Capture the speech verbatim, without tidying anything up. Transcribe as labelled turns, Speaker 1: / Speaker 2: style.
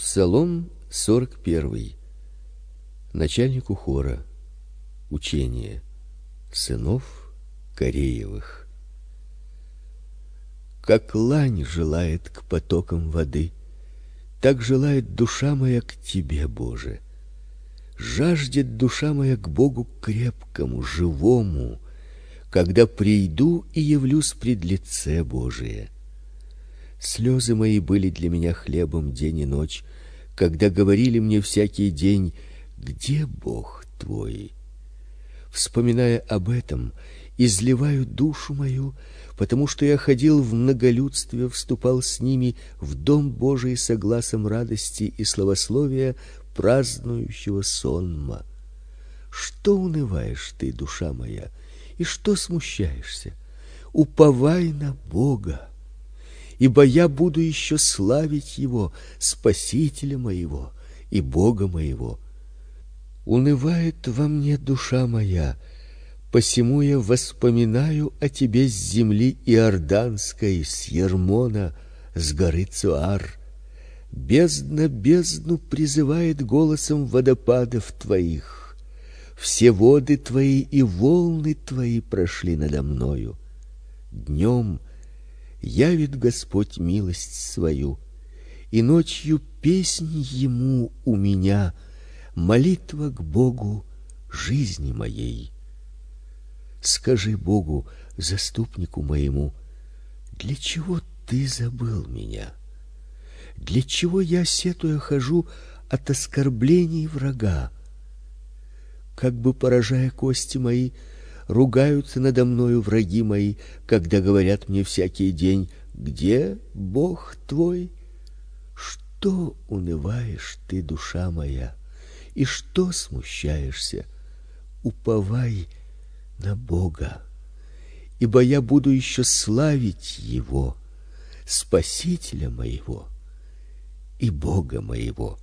Speaker 1: Псалом сорок первый. Начальнику хора. Учение сынов Кореевых. Как лань желает к потокам воды, так желает душа моя к тебе, Боже. Жаждет душа моя к Богу крепкому, живому, когда приду и явлюсь пред лице Божие. Слезы мои были для меня хлебом день и ночь, когда говорили мне всякий день: где Бог твой? Вспоминая об этом, изливаю душу мою, потому что я ходил в многолюдстве, вступал с ними в дом Божий со гласом радости и славословия празднующего сонма. Что унываешь ты, душа моя, и что смущаешься? Уповай на Бога, ибо я буду еще славить его, Спасителя моего и Бога моего. Унывает во мне душа моя, посему я воспоминаю о тебе с земли иорданской, с Ермона, с горы Цоар. Бездна бездну призывает голосом водопадов твоих. Все воды твои и волны твои прошли надо мною. Днем явит Господь милость свою, и ночью песнь ему у меня, молитва к Богу жизни моей. Скажи Богу, заступнику моему: для чего ты забыл меня? Для чего я, сетуя, хожу от оскорблений врага? Как бы поражая кости мои, ругаются надо мною враги мои, когда говорят мне всякий день: где Бог твой? Что унываешь ты, душа моя, и что смущаешься? Уповай на Бога, ибо я буду еще славить его, Спасителя моего и Бога моего.